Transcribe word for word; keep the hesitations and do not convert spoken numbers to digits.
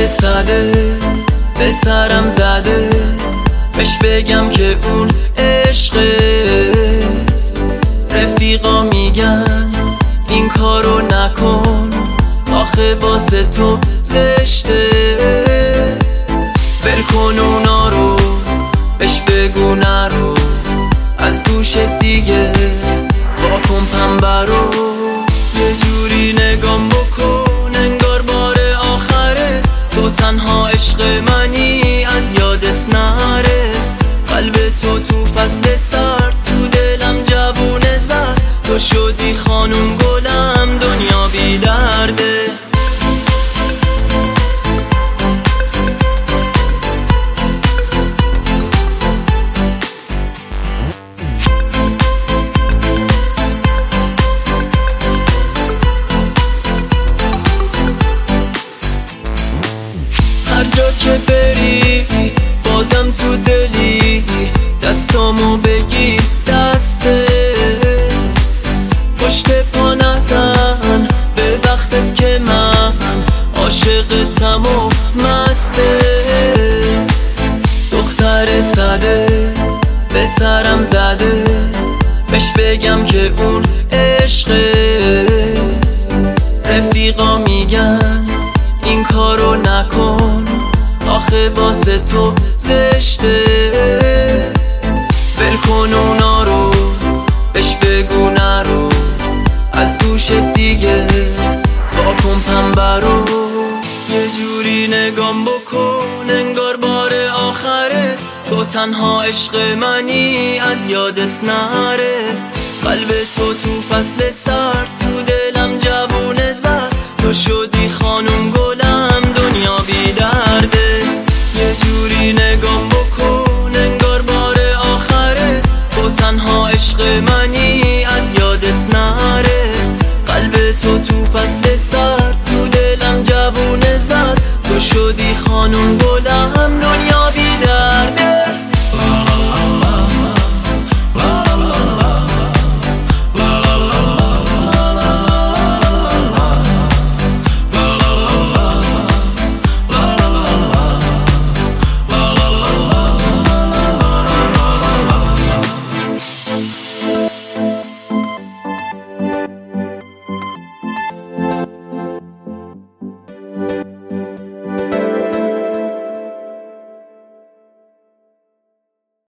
دختر ساده به سرم زده، بهش بگم که اون عشقه. رفیقا میگن این کارو نکن، آخه واسه تو زشته. ول کن اونا رو، بهش بگو نرو از گوشت دیگه، واکن پنبه رو. یه جوری نگام بکن انگار بار آخره، تو تنها عشق منی از یادت نره. قلب تو تو فصل سرد، تو دلم جوونه زد، تو شدی خانوم گلم دنیا بی درده. هر جا که بری بازم تو دلی، دستامو بگیر دسته، پشت پا نزن به وقتت که من عاشقتم و مستت. دختر ساده به سرم زده، بهش بگم که اون عشقه. رفیقا میگن این کارو نکن، آخه واسه تو زشته. ول کن اونا رو، بهش بگو نرو از گوشت دیگه، واکن پنبه رو. یه جوری نگام بکن انگار بار آخره، تو تنها عشق منی از یادت نره. قلب تو تو فصل سرد، تو دلم جوونه زد، تو شدی خانوم گلم